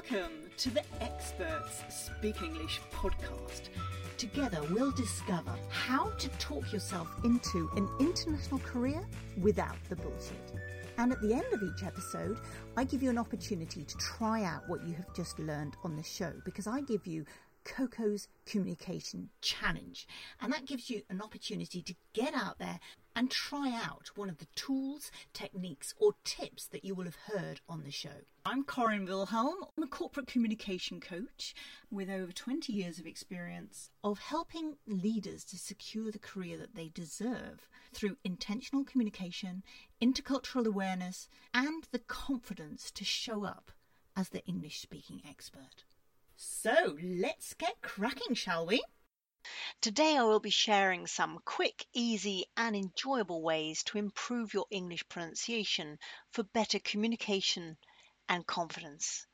Welcome to the Experts Speak English podcast. Together we'll discover how to talk yourself into an international career without the bullshit. And at the end of each episode, I give you an opportunity to try out what you have just learned on the show, because I give you Coco's Communication Challenge. And that gives you an opportunity to get out there and try out one of the tools, techniques or tips that you will have heard on the show. I'm Corinne Wilhelm. I'm a corporate communication coach with over 20 years of experience of helping leaders to secure the career that they deserve through intentional communication, intercultural awareness and the confidence to show up as the English speaking expert. So let's get cracking, shall we? Today I will be sharing some quick, easy and enjoyable ways to improve your English pronunciation for better communication and confidence.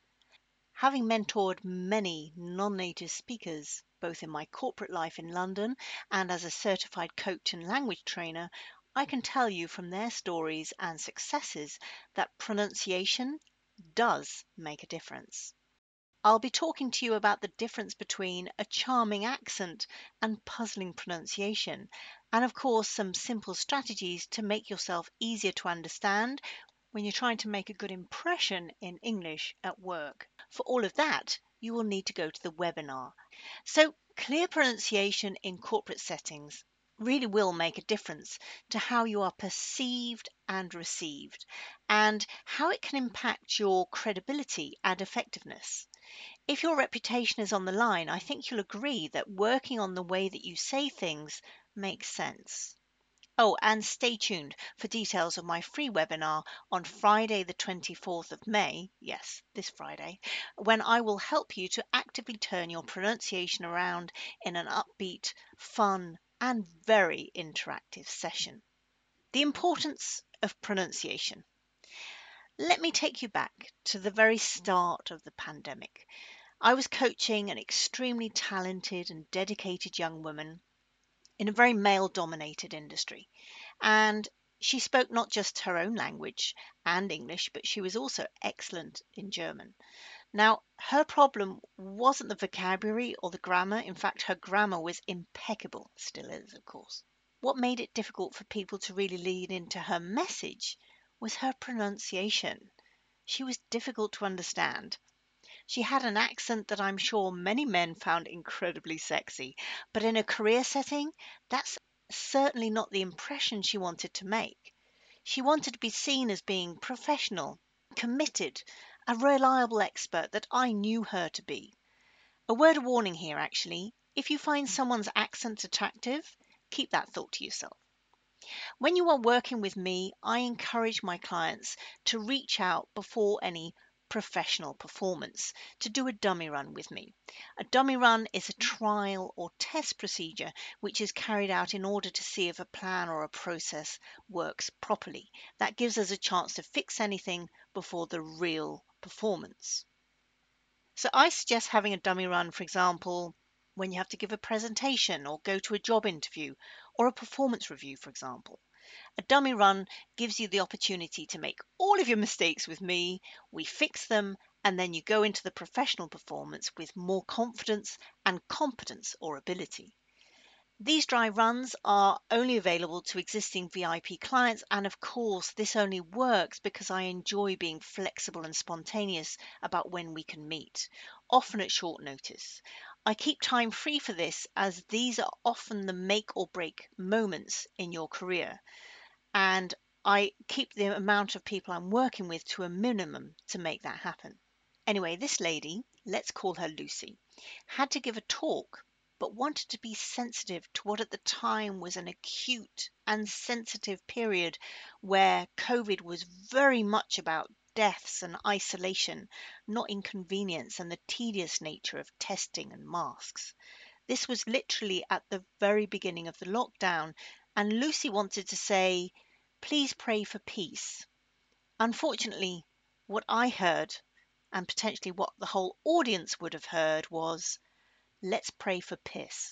Having mentored many non-native speakers, both in my corporate life in London and as a certified coach and language trainer, I can tell you from their stories and successes that pronunciation does make a difference. I'll be talking to you about the difference between a charming accent and puzzling pronunciation, and of course some simple strategies to make yourself easier to understand when you're trying to make a good impression in English at work. For all of that, you will need to go to the webinar. So, clear pronunciation in corporate settings really will make a difference to how you are perceived and received, and how it can impact your credibility and effectiveness. If your reputation is on the line, I think you'll agree that working on the way that you say things makes sense. Oh, and stay tuned for details of my free webinar on Friday the 24th of May, yes, this Friday, when I will help you to actively turn your pronunciation around in an upbeat, fun, and very interactive session. The importance of pronunciation. Let me take you back to the very start of the pandemic. I was coaching an extremely talented and dedicated young woman in a very male-dominated industry. And she spoke not just her own language and English, but she was also excellent in German. Now, her problem wasn't the vocabulary or the grammar. In fact, her grammar was impeccable, still is, of course. What made it difficult for people to really lean into her message was her pronunciation. She was difficult to understand. She had an accent that I'm sure many men found incredibly sexy, but in a career setting, that's certainly not the impression she wanted to make. She wanted to be seen as being professional, committed, a reliable expert that I knew her to be. A word of warning here, actually. If you find someone's accent attractive, keep that thought to yourself. When you are working with me, I encourage my clients to reach out before any professional performance to do a dummy run with me. A dummy run is a trial or test procedure which is carried out in order to see if a plan or a process works properly. That gives us a chance to fix anything before the real performance. So I suggest having a dummy run, for example, when you have to give a presentation or go to a job interview or a performance review, for example. A dummy run gives you the opportunity to make all of your mistakes with me, we fix them, and then you go into the professional performance with more confidence and competence or ability. These dry runs are only available to existing VIP clients, and of course this only works because I enjoy being flexible and spontaneous about when we can meet, often at short notice. I keep time free for this as these are often the make or break moments in your career, and I keep the amount of people I'm working with to a minimum to make that happen. Anyway, this lady, let's call her Lucy, had to give a talk but wanted to be sensitive to what at the time was an acute and sensitive period where COVID was very much about deaths and isolation, not inconvenience and the tedious nature of testing and masks. This was literally at the very beginning of the lockdown, and Lucy wanted to say, "Please pray for peace." Unfortunately, what I heard, and potentially what the whole audience would have heard, was, "Let's pray for piss."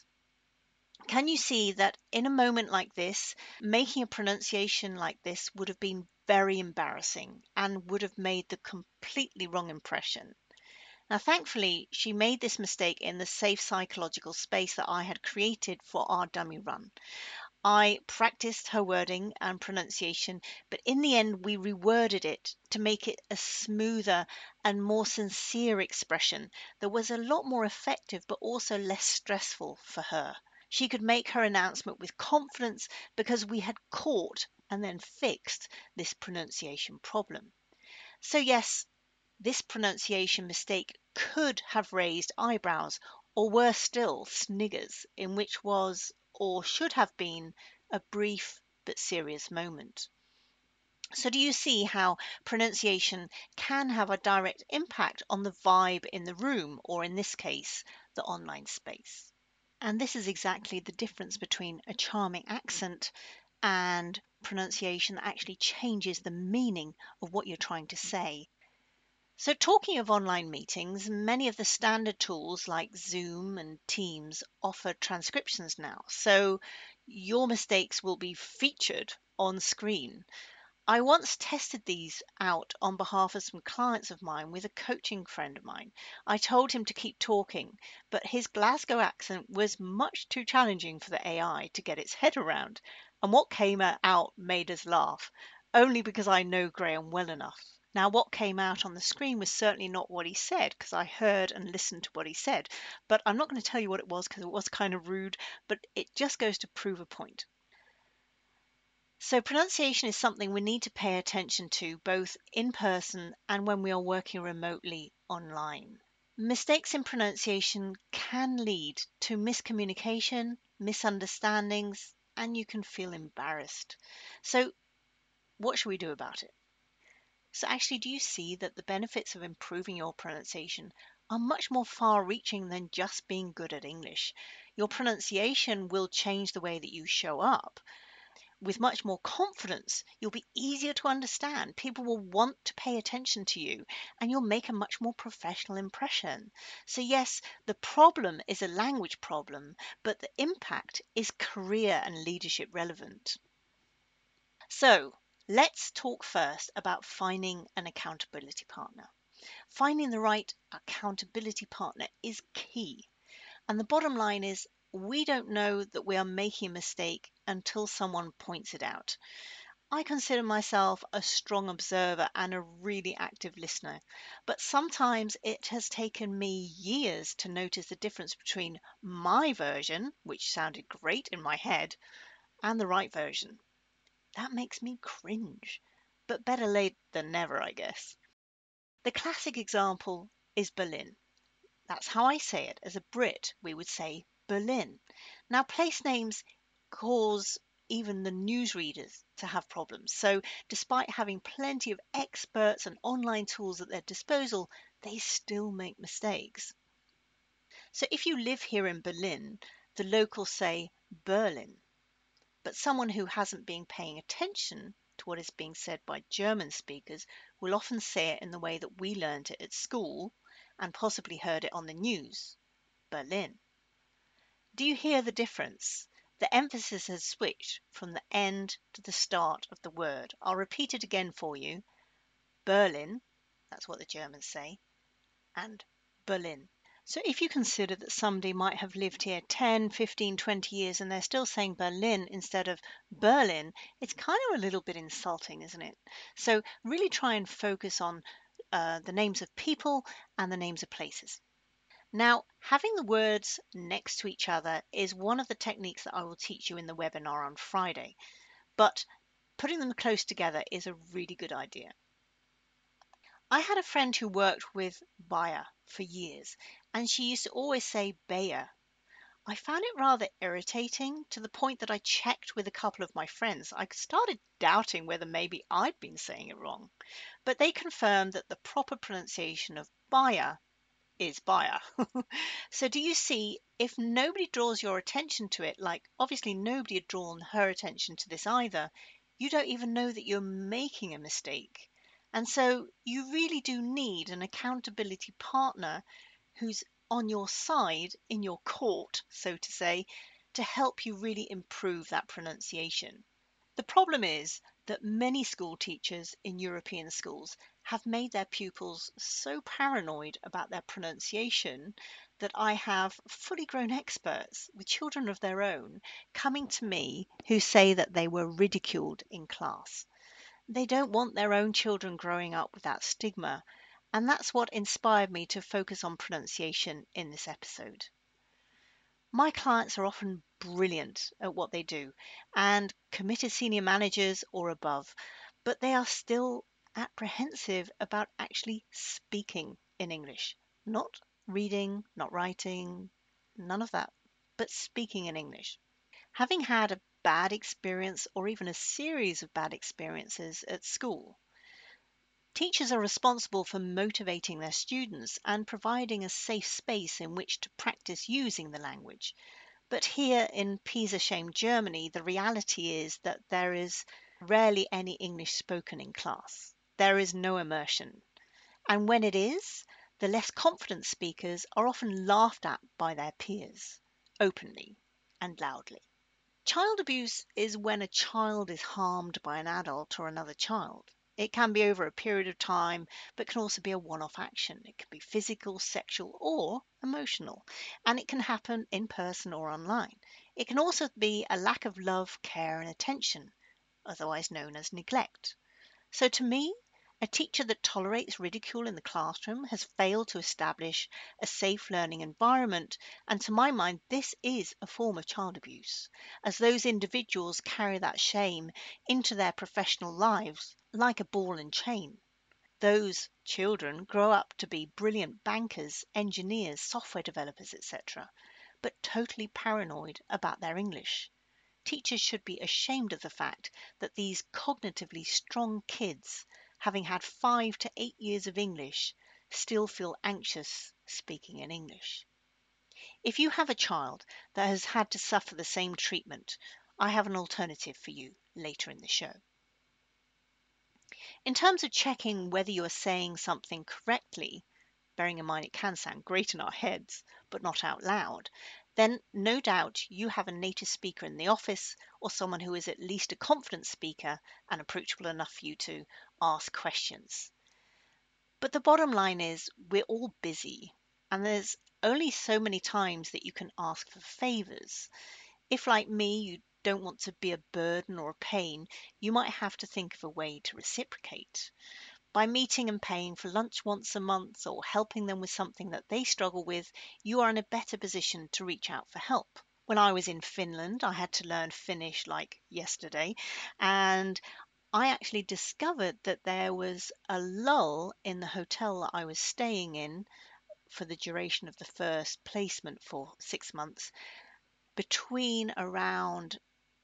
Can you see that in a moment like this, making a pronunciation like this would have been very embarrassing and would have made the completely wrong impression? Now, thankfully, she made this mistake in the safe psychological space that I had created for our dummy run. I practiced her wording and pronunciation, but in the end, we reworded it to make it a smoother and more sincere expression that was a lot more effective, but also less stressful for her. She could make her announcement with confidence because we had caught and then fixed this pronunciation problem. So, yes, this pronunciation mistake could have raised eyebrows, or worse still, sniggers, in which was, or should have been, a brief but serious moment. So, do you see how pronunciation can have a direct impact on the vibe in the room, or in this case, the online space? And this is exactly the difference between a charming accent and pronunciation that actually changes the meaning of what you're trying to say. So, talking of online meetings, many of the standard tools like Zoom and Teams offer transcriptions now. So, your mistakes will be featured on screen. I once tested these out on behalf of some clients of mine with a coaching friend of mine. I told him to keep talking, but his Glasgow accent was much too challenging for the AI to get its head around. And what came out made us laugh, only because I know Graham well enough. Now, what came out on the screen was certainly not what he said, because I heard and listened to what he said. But I'm not going to tell you what it was because it was kind of rude, but it just goes to prove a point. So, pronunciation is something we need to pay attention to both in person and when we are working remotely online. Mistakes in pronunciation can lead to miscommunication, misunderstandings, and you can feel embarrassed. So, what should we do about it? So, actually, do you see that the benefits of improving your pronunciation are much more far reaching than just being good at English? Your pronunciation will change the way that you show up. With much more confidence, you'll be easier to understand. People will want to pay attention to you and you'll make a much more professional impression. So, yes, the problem is a language problem, but the impact is career and leadership relevant. So, let's talk first about finding an accountability partner. Finding the right accountability partner is key. And the bottom line is, we don't know that we are making a mistake until someone points it out. I consider myself a strong observer and a really active listener, but sometimes it has taken me years to notice the difference between my version, which sounded great in my head, and the right version. That makes me cringe, but better late than never, I guess. The classic example is Berlin. That's how I say it. As a Brit, we would say Berlin. Now, place names cause even the newsreaders to have problems. So, despite having plenty of experts and online tools at their disposal, they still make mistakes. So, if you live here in Berlin, the locals say Berlin. But someone who hasn't been paying attention to what is being said by German speakers will often say it in the way that we learned it at school and possibly heard it on the news. Berlin. Do you hear the difference? The emphasis has switched from the end to the start of the word. I'll repeat it again for you. Berlin, that's what the Germans say, and Berlin. So if you consider that somebody might have lived here 10, 15, 20 years and they're still saying Berlin instead of Berlin, it's kind of a little bit insulting, isn't it? So really try and focus on the names of people and the names of places. Now, having the words next to each other is one of the techniques that I will teach you in the webinar on Friday, but putting them close together is a really good idea. I had a friend who worked with Bayer for years, and she used to always say Bayer. I found it rather irritating to the point that I checked with a couple of my friends. I started doubting whether maybe I'd been saying it wrong, but they confirmed that the proper pronunciation of Bayer is Bayer. So do you see, if nobody draws your attention to it, like obviously nobody had drawn her attention to this either, you don't even know that you're making a mistake. And so you really do need an accountability partner who's on your side, in your court, so to say, to help you really improve that pronunciation. The problem is that many school teachers in European schools have made their pupils so paranoid about their pronunciation that I have fully grown experts with children of their own coming to me who say that they were ridiculed in class. They don't want their own children growing up with that stigma, and that's what inspired me to focus on pronunciation in this episode. My clients are often brilliant at what they do and committed senior managers or above, but they are still apprehensive about actually speaking in English. Not reading, not writing, none of that, but speaking in English. Having had a bad experience or even a series of bad experiences at school, teachers are responsible for motivating their students and providing a safe space in which to practice using the language. But here in PISA-shamed Germany, the reality is that there is rarely any English spoken in class. There is no immersion. And when it is, the less confident speakers are often laughed at by their peers, openly and loudly. Child abuse is when a child is harmed by an adult or another child. It can be over a period of time, but can also be a one-off action. It can be physical, sexual, or emotional, and it can happen in person or online. It can also be a lack of love, care, and attention, otherwise known as neglect. So to me, a teacher that tolerates ridicule in the classroom has failed to establish a safe learning environment, and to my mind, this is a form of child abuse, as those individuals carry that shame into their professional lives like a ball and chain. Those children grow up to be brilliant bankers, engineers, software developers, etc., but totally paranoid about their English. Teachers should be ashamed of the fact that these cognitively strong kids, having had 5 to 8 years of English, still feel anxious speaking in English. If you have a child that has had to suffer the same treatment, I have an alternative for you later in the show. In terms of checking whether you are saying something correctly, bearing in mind it can sound great in our heads, but not out loud, then no doubt you have a native speaker in the office or someone who is at least a confident speaker and approachable enough for you to ask questions. But the bottom line is we're all busy, and there's only so many times that you can ask for favors. If, like me, you don't want to be a burden or a pain, you might have to think of a way to reciprocate. By meeting and paying for lunch once a month or helping them with something that they struggle with, you are in a better position to reach out for help. When I was in Finland, I had to learn Finnish like yesterday, and I actually discovered that there was a lull in the hotel that I was staying in for the duration of the first placement for 6 months between around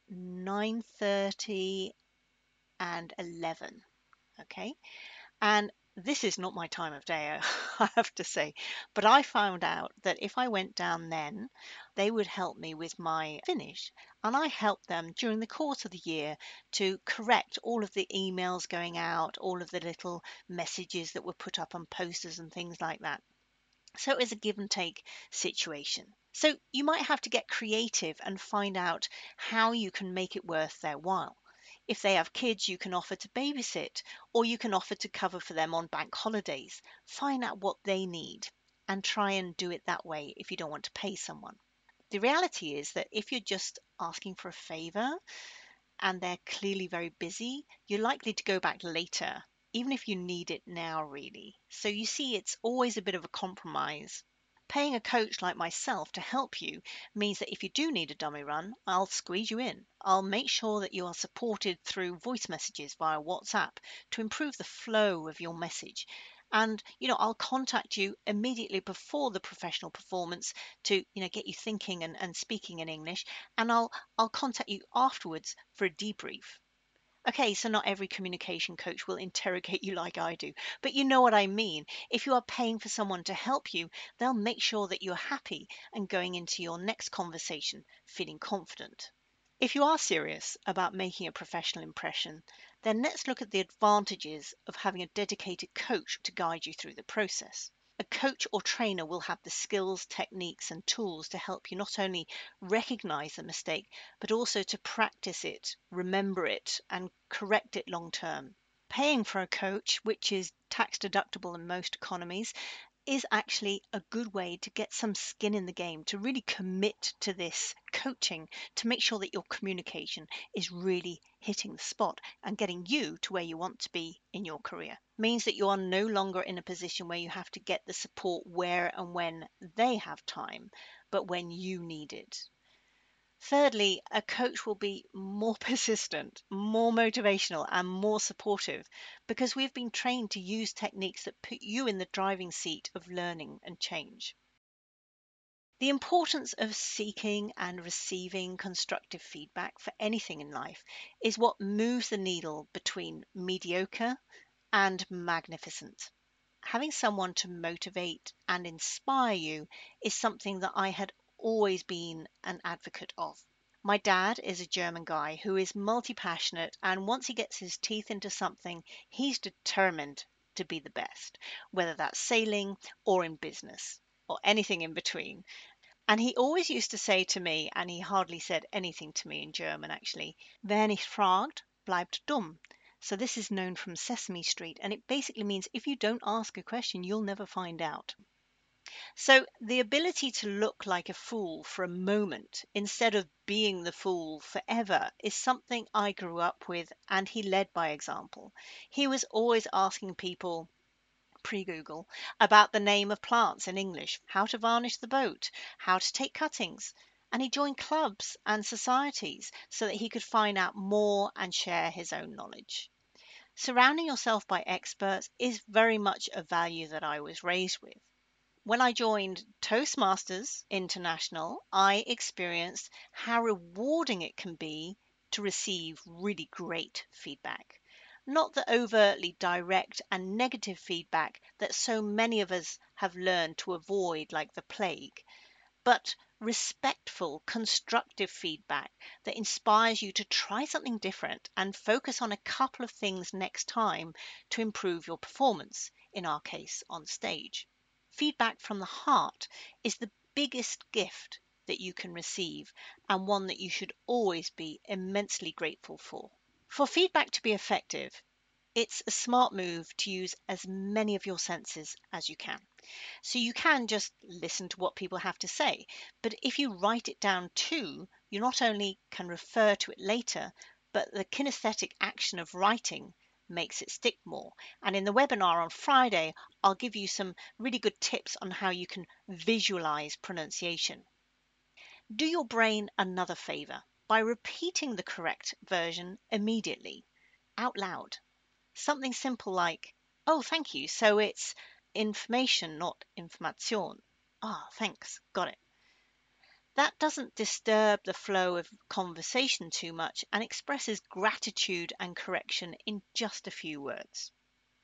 9:30 and 11. Okay. And this is not my time of day, I have to say. But I found out that if I went down then, they would help me with my Finnish. And I helped them during the course of the year to correct all of the emails going out, all of the little messages that were put up on posters and things like that. So it was a give and take situation. So you might have to get creative and find out how you can make it worth their while. If they have kids, you can offer to babysit, or you can offer to cover for them on bank holidays. Find out what they need and try and do it that way if you don't want to pay someone. The reality is that if you're just asking for a favor and they're clearly very busy, you're likely to go back later, even if you need it now, really. So you see, it's always a bit of a compromise. Paying a coach like myself to help you means that if you do need a dummy run, I'll squeeze you in. I'll make sure that you are supported through voice messages via WhatsApp to improve the flow of your message. And, I'll contact you immediately before the professional performance to, get you thinking and speaking in English. And I'll contact you afterwards for a debrief. Okay, so not every communication coach will interrogate you like I do, but you know what I mean. If you are paying for someone to help you, they'll make sure that you're happy and going into your next conversation feeling confident. If you are serious about making a professional impression, then let's look at the advantages of having a dedicated coach to guide you through the process. A coach or trainer will have the skills, techniques, and tools to help you not only recognize the mistake, but also to practice it, remember it, and correct it long term. Paying for a coach, which is tax deductible in most economies, is actually a good way to get some skin in the game, to really commit to this coaching, to make sure that your communication is really hitting the spot and getting you to where you want to be in your career. Means that you are no longer in a position where you have to get the support where and when they have time, but when you need it. Thirdly, a coach will be more persistent, more motivational, and more supportive because we've been trained to use techniques that put you in the driving seat of learning and change. The importance of seeking and receiving constructive feedback for anything in life is what moves the needle between mediocre and magnificent. Having someone to motivate and inspire you is something that I had always been an advocate of. My dad is a German guy who is multi-passionate, and once he gets his teeth into something, he's determined to be the best, whether that's sailing or in business or anything in between. And he always used to say to me, and he hardly said anything to me in German actually, wer nicht fragt, bleibt dumm. So this is known from Sesame Street, and it basically means if you don't ask a question, you'll never find out. So the ability to look like a fool for a moment instead of being the fool forever is something I grew up with, and he led by example. He was always asking people, pre-Google, about the name of plants in English, how to varnish the boat, how to take cuttings. And he joined clubs and societies so that he could find out more and share his own knowledge. Surrounding yourself by experts is very much a value that I was raised with. When I joined Toastmasters International, I experienced how rewarding it can be to receive really great feedback. Not the overtly direct and negative feedback that so many of us have learned to avoid like the plague, but respectful, constructive feedback that inspires you to try something different and focus on a couple of things next time to improve your performance, in our case, on stage. Feedback from the heart is the biggest gift that you can receive and one that you should always be immensely grateful for. For feedback to be effective, it's a smart move to use as many of your senses as you can. So you can just listen to what people have to say, but if you write it down too, you not only can refer to it later, but the kinesthetic action of writing makes it stick more. And in the webinar on Friday, I'll give you some really good tips on how you can visualize pronunciation. Do your brain another favor by repeating the correct version immediately, out loud. Something simple like, oh, thank you. So it's information, not information. Ah, thanks. Got it. That doesn't disturb the flow of conversation too much and expresses gratitude and correction in just a few words.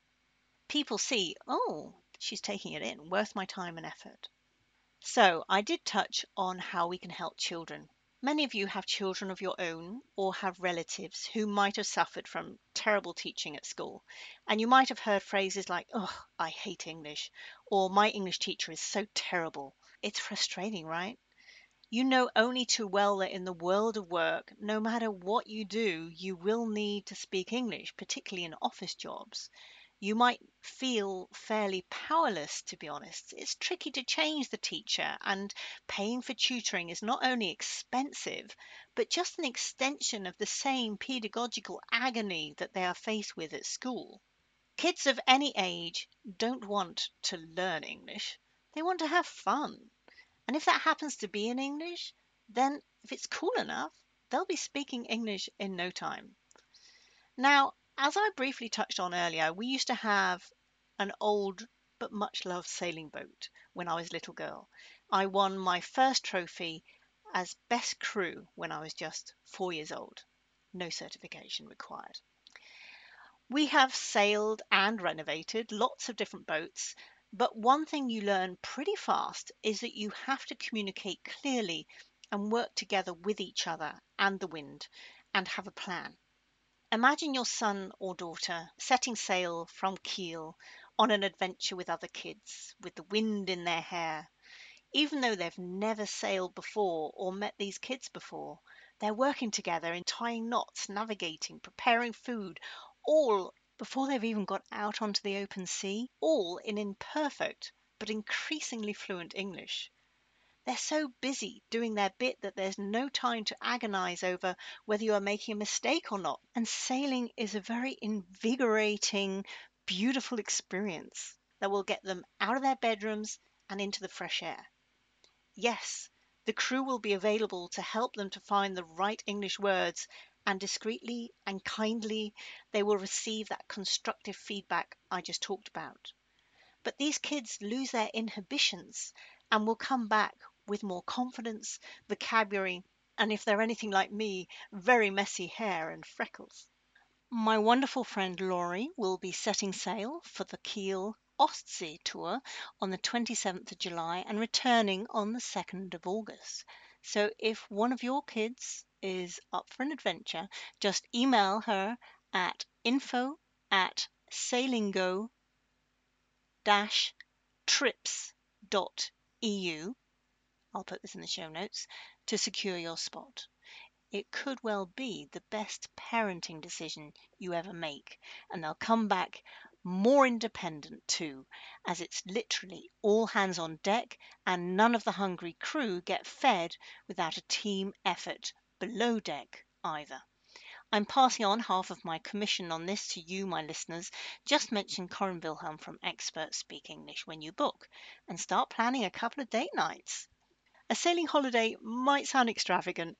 People see, oh, she's taking it in, worth my time and effort. So I did touch on how we can help children. Many of you have children of your own or have relatives who might have suffered from terrible teaching at school. And you might have heard phrases like, oh, I hate English, or my English teacher is so terrible. It's frustrating, right? You know only too well that in the world of work, no matter what you do, you will need to speak English, particularly in office jobs. You might feel fairly powerless, to be honest. It's tricky to change the teacher, and paying for tutoring is not only expensive, but just an extension of the same pedagogical agony that they are faced with at school. Kids of any age don't want to learn English, they want to have fun. And if that happens to be in English, then if it's cool enough, they'll be speaking English in no time. Now, as I briefly touched on earlier, we used to have an old but much loved sailing boat when I was a little girl. I won my first trophy as best crew when I was just 4 years old. No certification required. We have sailed and renovated lots of different boats, but one thing you learn pretty fast is that you have to communicate clearly and work together with each other and the wind and have a plan. Imagine your son or daughter setting sail from Kiel on an adventure with other kids, with the wind in their hair. Even though they've never sailed before or met these kids before, they're working together in tying knots, navigating, preparing food, all before they've even got out onto the open sea, all in imperfect but increasingly fluent English. They're so busy doing their bit that there's no time to agonize over whether you are making a mistake or not. And sailing is a very invigorating, beautiful experience that will get them out of their bedrooms and into the fresh air. Yes, the crew will be available to help them to find the right English words, and discreetly and kindly they will receive that constructive feedback I just talked about. But these kids lose their inhibitions and will come back with more confidence, vocabulary, and if they're anything like me, very messy hair and freckles. My wonderful friend Laurie will be setting sail for the Kiel Ostsee tour on the 27th of July and returning on the 2nd of August. So if one of your kids is up for an adventure, just email her at info@sailinggo-trips.eu. I'll put this in the show notes to secure your spot. It could well be the best parenting decision you ever make, and they'll come back more independent too, as it's literally all hands on deck and none of the hungry crew get fed without a team effort below deck either. I'm passing on half of my commission on this to you, my listeners. Just mention Corinne Wilhelm from Expert Speak English when you book and start planning a couple of date nights. A sailing holiday might sound extravagant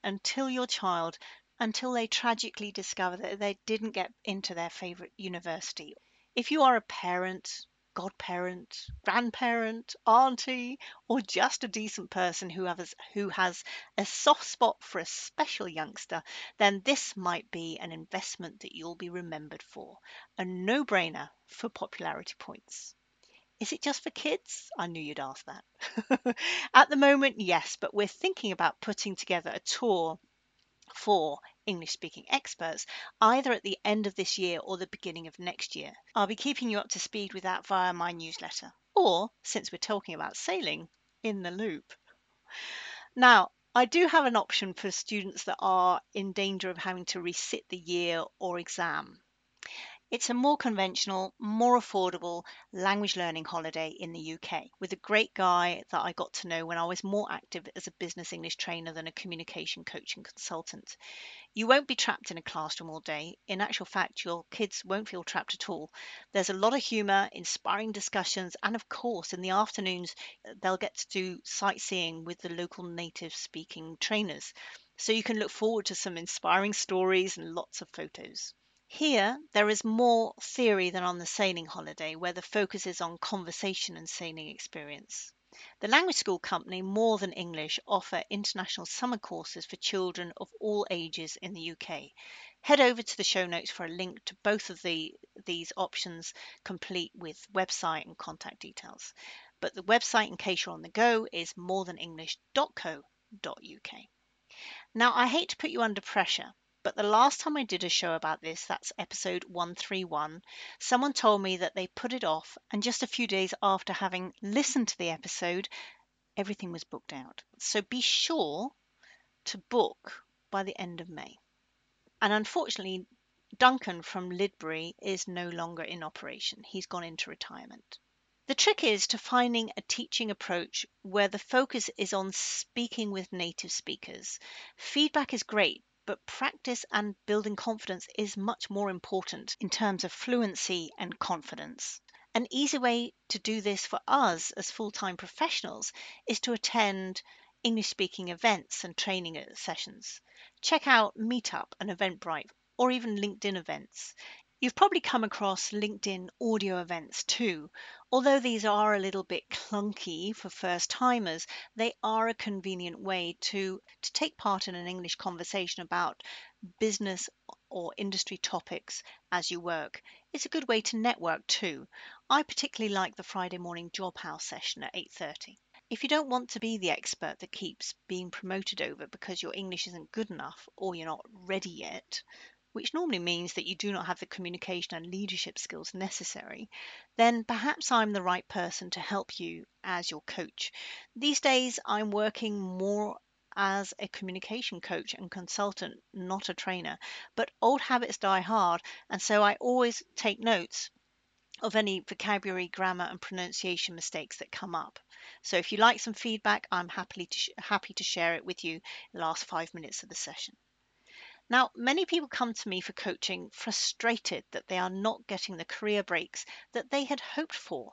until they tragically discover that they didn't get into their favourite university. If you are a parent, godparent, grandparent, auntie, or just a decent person who has a soft spot for a special youngster, then this might be an investment that you'll be remembered for. A no-brainer for popularity points. Is it just for kids? I knew you'd ask that. At the moment, yes, but we're thinking about putting together a tour for English speaking experts either at the end of this year or the beginning of next year. I'll be keeping you up to speed with that via my newsletter, or, since we're talking about sailing, in the loop. Now, I do have an option for students that are in danger of having to resit the year or exam. It's a more conventional, more affordable language learning holiday in the UK with a great guy that I got to know when I was more active as a business English trainer than a communication coach and consultant. You won't be trapped in a classroom all day. In actual fact, your kids won't feel trapped at all. There's a lot of humour, inspiring discussions, and of course, in the afternoons, they'll get to do sightseeing with the local native speaking trainers. So you can look forward to some inspiring stories and lots of photos. Here, there is more theory than on the sailing holiday, where the focus is on conversation and sailing experience. The language school company More Than English offer international summer courses for children of all ages in the UK. Head over to the show notes for a link to both of these options, complete with website and contact details. But the website, in case you're on the go, is morethanenglish.co.uk. Now, I hate to put you under pressure, but the last time I did a show about this, that's episode 131, someone told me that they put it off, and just a few days after having listened to the episode, everything was booked out. So be sure to book by the end of May. And unfortunately, Duncan from Lidbury is no longer in operation. He's gone into retirement. The trick is to finding a teaching approach where the focus is on speaking with native speakers. Feedback is great, but practice and building confidence is much more important in terms of fluency and confidence. An easy way to do this for us as full-time professionals is to attend English speaking events and training sessions. Check out Meetup and Eventbrite, or even LinkedIn events. You've probably come across LinkedIn audio events too. Although these are a little bit clunky for first timers, they are a convenient way to take part in an English conversation about business or industry topics as you work. It's a good way to network too. I particularly like the Friday morning job house session at 8:30. If you don't want to be the expert that keeps being promoted over because your English isn't good enough or you're not ready yet, which normally means that you do not have the communication and leadership skills necessary, then perhaps I'm the right person to help you as your coach. These days, I'm working more as a communication coach and consultant, not a trainer, but old habits die hard, and so I always take notes of any vocabulary, grammar, and pronunciation mistakes that come up. So if you like some feedback, I'm happy to share it with you in the last 5 minutes of the session. Now, many people come to me for coaching frustrated that they are not getting the career breaks that they had hoped for.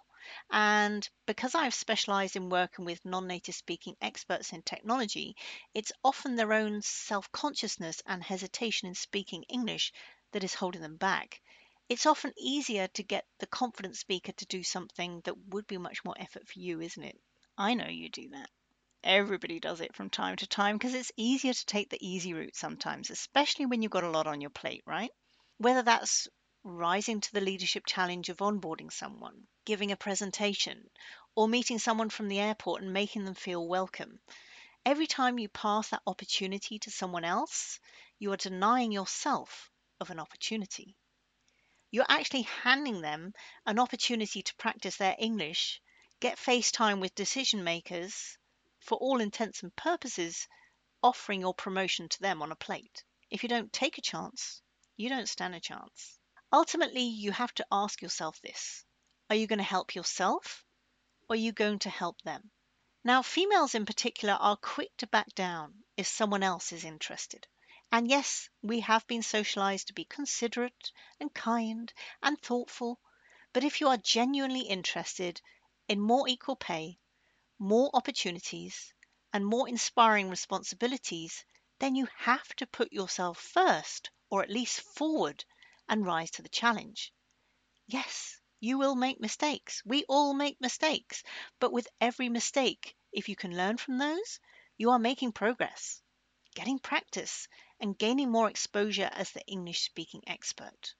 And because I've specialized in working with non native speaking experts in technology, it's often their own self consciousness and hesitation in speaking English that is holding them back. It's often easier to get the confident speaker to do something that would be much more effort for you, isn't it? I know you do that. Everybody does it from time to time because it's easier to take the easy route sometimes, especially when you've got a lot on your plate, right? Whether that's rising to the leadership challenge of onboarding someone, giving a presentation, or meeting someone from the airport and making them feel welcome. Every time you pass that opportunity to someone else, you are denying yourself of an opportunity. You're actually handing them an opportunity to practice their English, get face time with decision makers, for all intents and purposes, offering your promotion to them on a plate. If you don't take a chance, you don't stand a chance. Ultimately, you have to ask yourself this: are you going to help yourself, or are you going to help them? Now, females in particular are quick to back down if someone else is interested. And yes, we have been socialized to be considerate and kind and thoughtful. But if you are genuinely interested in more equal pay, more opportunities, and more inspiring responsibilities, then you have to put yourself first, or at least forward, and rise to the challenge. Yes, you will make mistakes. We all make mistakes. But with every mistake, if you can learn from those, you are making progress, getting practice, and gaining more exposure as the English speaking expert.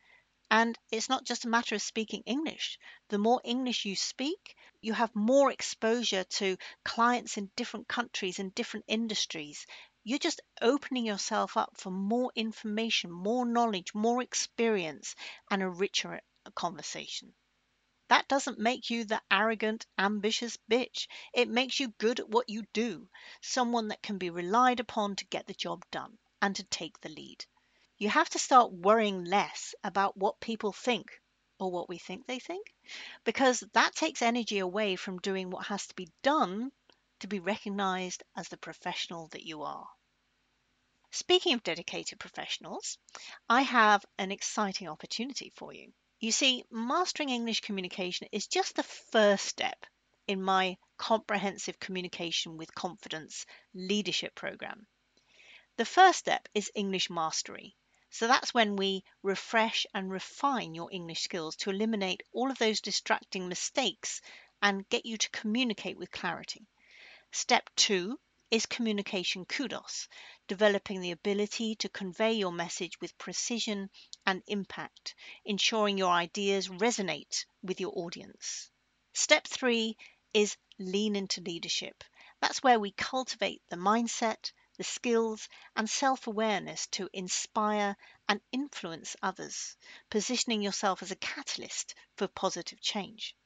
And it's not just a matter of speaking English. The more English you speak, you have more exposure to clients in different countries and different industries. You're just opening yourself up for more information, more knowledge, more experience, and a richer conversation. That doesn't make you the arrogant, ambitious bitch. It makes you good at what you do, someone that can be relied upon to get the job done and to take the lead. You have to start worrying less about what people think or what we think they think, because that takes energy away from doing what has to be done to be recognized as the professional that you are. Speaking of dedicated professionals, I have an exciting opportunity for you. You see, mastering English communication is just the first step in my comprehensive communication with confidence leadership program. The first step is English mastery. So that's when we refresh and refine your English skills to eliminate all of those distracting mistakes and get you to communicate with clarity. Step 2 is communication kudos, developing the ability to convey your message with precision and impact, ensuring your ideas resonate with your audience. Step 3 is lean into leadership. That's where we cultivate the mindset, the skills, and self awareness to inspire and influence others, positioning yourself as a catalyst for positive change.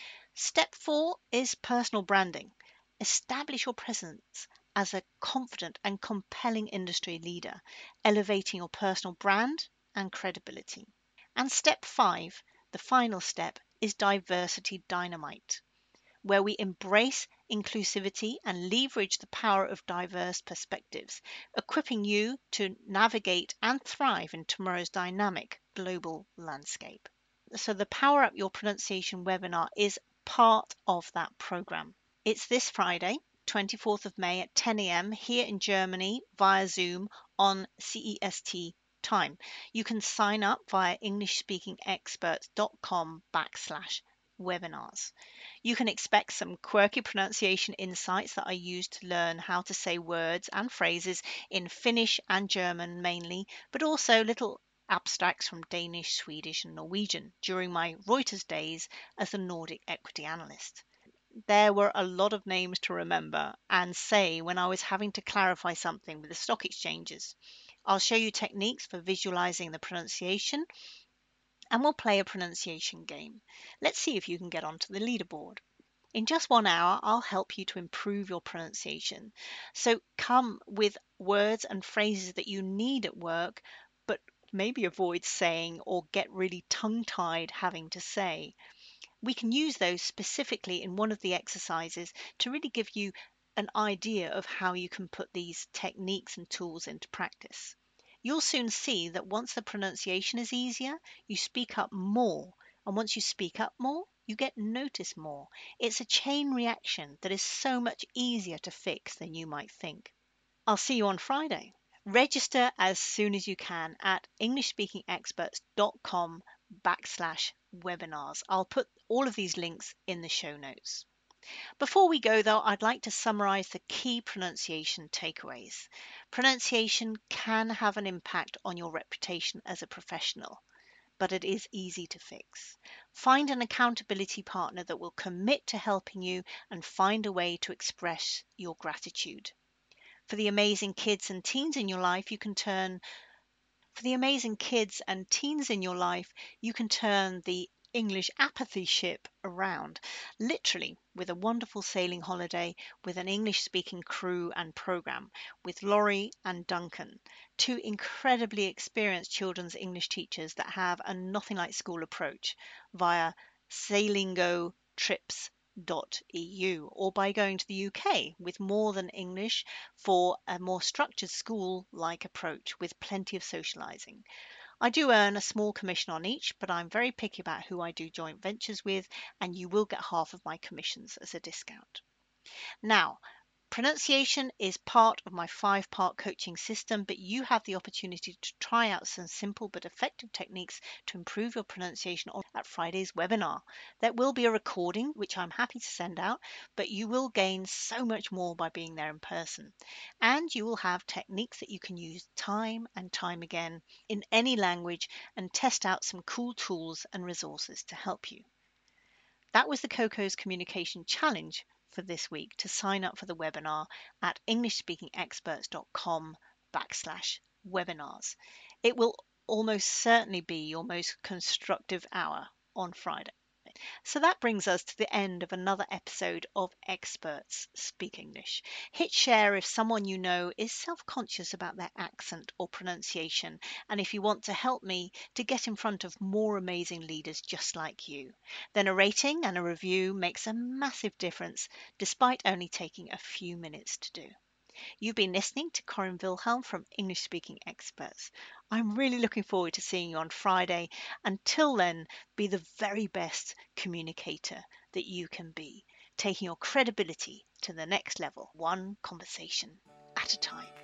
Step 4 is personal branding. Establish your presence as a confident and compelling industry leader, elevating your personal brand and credibility. And step 5, the final step, is diversity dynamite, where we embrace inclusivity and leverage the power of diverse perspectives, equipping you to navigate and thrive in tomorrow's dynamic global landscape. So the Power Up Your Pronunciation webinar is part of that program. It's this Friday, 24th of May at 10 a.m. here in Germany via Zoom on CEST time. You can sign up via englishspeakingexperts.com/webinars. You can expect some quirky pronunciation insights that I use to learn how to say words and phrases in Finnish and German mainly, but also little abstracts from Danish, Swedish, and Norwegian during my Reuters days as a Nordic equity analyst. There were a lot of names to remember and say when I was having to clarify something with the stock exchanges. I'll show you techniques for visualizing the pronunciation, and we'll play a pronunciation game. Let's see if you can get onto the leaderboard. In just 1 hour, I'll help you to improve your pronunciation. So come with words and phrases that you need at work, but maybe avoid saying or get really tongue-tied having to say. We can use those specifically in one of the exercises to really give you an idea of how you can put these techniques and tools into practice. You'll soon see that once the pronunciation is easier, you speak up more. And once you speak up more, you get noticed more. It's a chain reaction that is so much easier to fix than you might think. I'll see you on Friday. Register as soon as you can at EnglishSpeakingExperts.com/webinars. I'll put all of these links in the show notes. Before we go, though, I'd like to summarize the key pronunciation takeaways. Pronunciation can have an impact on your reputation as a professional, but it is easy to fix. Find an accountability partner that will commit to helping you and find a way to express your gratitude. For the amazing kids and teens in your life, you can turn the English apathy ship around, literally, with a wonderful sailing holiday with an English-speaking crew and program with Laurie and Duncan, two incredibly experienced children's English teachers that have a nothing like school approach via sailingotrips.eu or by going to the UK with More Than English for a more structured school-like approach with plenty of socializing. I do earn a small commission on each, but I'm very picky about who I do joint ventures with, and you will get half of my commissions as a discount. Now, pronunciation is part of my 5-part coaching system, but you have the opportunity to try out some simple but effective techniques to improve your pronunciation at Friday's webinar. There will be a recording, which I'm happy to send out, but you will gain so much more by being there in person. And you will have techniques that you can use time and time again in any language and test out some cool tools and resources to help you. That was the Coco's Communication Challenge for this week. To sign up for the webinar at EnglishSpeakingExperts.com/webinars. It will almost certainly be your most constructive hour on Friday. So that brings us to the end of another episode of Experts Speak English. Hit share if someone you know is self-conscious about their accent or pronunciation, and if you want to help me to get in front of more amazing leaders just like you. Then a rating and a review makes a massive difference, despite only taking a few minutes to do. You've been listening to Corinne Wilhelm from English Speaking Experts. I'm really looking forward to seeing you on Friday. Until then, be the very best communicator that you can be, taking your credibility to the next level, one conversation at a time.